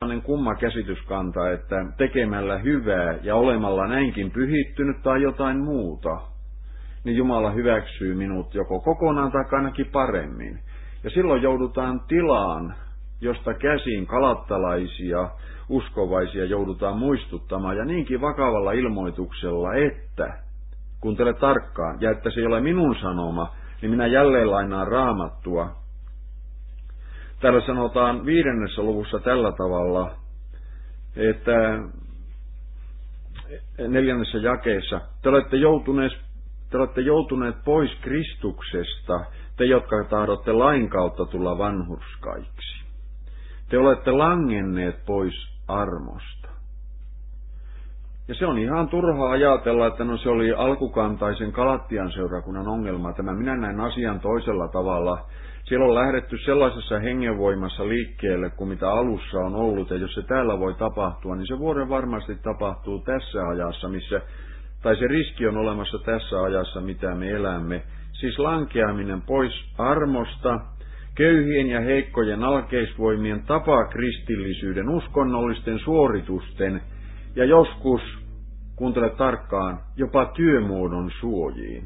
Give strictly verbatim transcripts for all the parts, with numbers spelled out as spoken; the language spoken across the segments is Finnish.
kumma käsityskanta, että tekemällä hyvää ja olemalla näinkin pyhittynyt tai jotain muuta, niin Jumala hyväksyy minut joko kokonaan tai ainakin paremmin. Ja silloin joudutaan tilaan, josta käsin kalattalaisia, uskovaisia joudutaan muistuttamaan, ja niinkin vakavalla ilmoituksella, että, kuuntele tarkkaan, ja että se ei ole minun sanoma, niin minä jälleen lainaan Raamattua. Täällä sanotaan viidennessä luvussa tällä tavalla, että neljännessä jakeessa, te olette joutuneet, te olette joutuneet pois Kristuksesta, te jotka tahdotte lain kautta tulla vanhurskaiksi. Te olette langenneet pois armosta. Ja se on ihan turhaa ajatella, että no se oli alkukantaisen Galattian seurakunnan ongelma. Tämä minä näen asian toisella tavalla. Siellä on lähdetty sellaisessa hengenvoimassa liikkeelle, kuin mitä alussa on ollut. Ja jos se täällä voi tapahtua, niin se vuoden varmasti tapahtuu tässä ajassa, missä, tai se riski on olemassa tässä ajassa, mitä me elämme. Siis lankeaminen pois armosta, köyhien ja heikkojen alkeisvoimien tapa kristillisyyden, uskonnollisten suoritusten ja joskus, kuuntele tarkkaan, jopa työmuodon suojiin.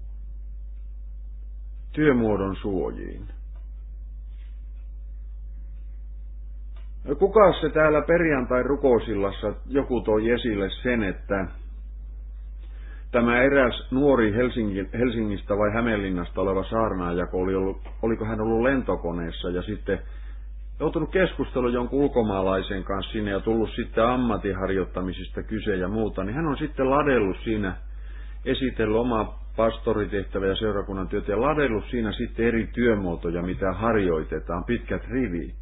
Työmuodon suojiin. Kuka se täällä perjantai rukousillassa joku toi esille sen, että tämä eräs nuori Helsingin, Helsingistä vai Hämeenlinnasta oleva saarnaaja, oli ollut, oliko hän ollut lentokoneessa ja sitten joutunut keskustelun jonkun ulkomaalaisen kanssa sinne ja tullut sitten ammatinharjoittamisista kyse ja muuta, niin hän on sitten ladellut siinä, esitellyt omaa pastoritehtävää ja seurakunnan työtä ja ladellut siinä sitten eri työmuotoja, mitä harjoitetaan, pitkät rivit.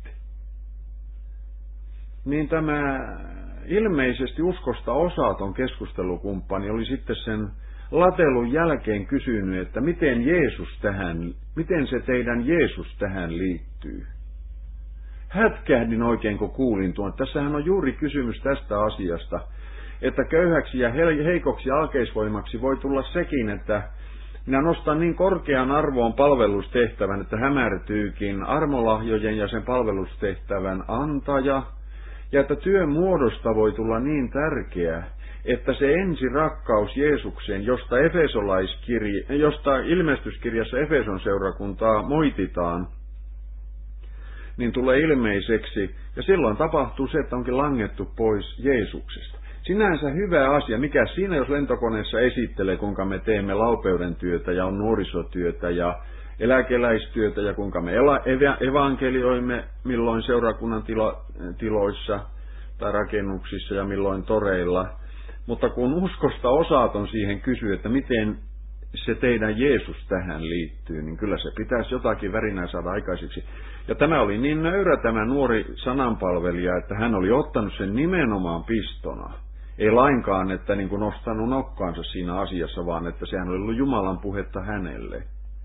Niin tämä ilmeisesti uskosta osaton keskustelukumppani oli sitten sen latelun jälkeen kysynyt, että miten Jeesus tähän, miten se teidän Jeesus tähän liittyy. Hätkähdin oikein, kun kuulin tuon. Tässähän on juuri kysymys tästä asiasta, että köyhäksi ja heikoksi ja alkeisvoimaksi voi tulla sekin, että minä nostan niin korkean arvoon palvelustehtävän, että hämärtyykin armolahjojen ja sen palvelustehtävän antaja, ja että työn muodosta voi tulla niin tärkeä, että se ensirakkaus Jeesukseen, josta, Efesolaiskirja, josta ilmestyskirjassa Efeson seurakuntaa moititaan, niin tulee ilmeiseksi, ja silloin tapahtuu se, että onkin langettu pois Jeesuksesta. Sinänsä hyvä asia, mikä siinä, jos lentokoneessa esittelee, kuinka me teemme laupeuden työtä ja on nuorisotyötä ja eläkeläistyötä ja kuinka me evankelioimme milloin seurakunnan tilo, tiloissa tai rakennuksissa ja milloin toreilla. Mutta kun uskosta osaton siihen kysyy, että miten se teidän Jeesus tähän liittyy, niin kyllä se pitäisi jotakin värinää saada aikaiseksi. Ja tämä oli niin nöyrä tämä nuori sananpalvelija, että hän oli ottanut sen nimenomaan pistona. Ei lainkaan, että niin kuin nostanut nokkaansa siinä asiassa, vaan että sehän oli ollut Jumalan puhetta hänelle.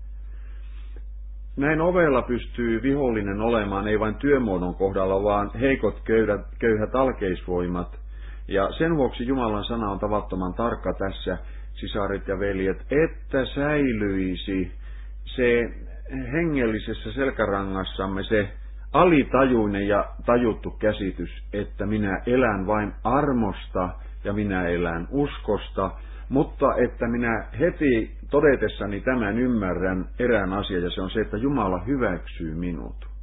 Näin ovella pystyy vihollinen olemaan ei vain työmuodon kohdalla, vaan heikot köyhät, köyhät alkeisvoimat. Ja sen vuoksi Jumalan sana on tavattoman tarkka tässä, sisaret ja veljet, että säilyisi se hengellisessä selkärangassamme se alitajuinen ja tajuttu käsitys, että minä elän vain armosta ja minä elän uskosta, mutta että minä heti todetessani tämän ymmärrän erään asian, ja se on se, että Jumala hyväksyy minut.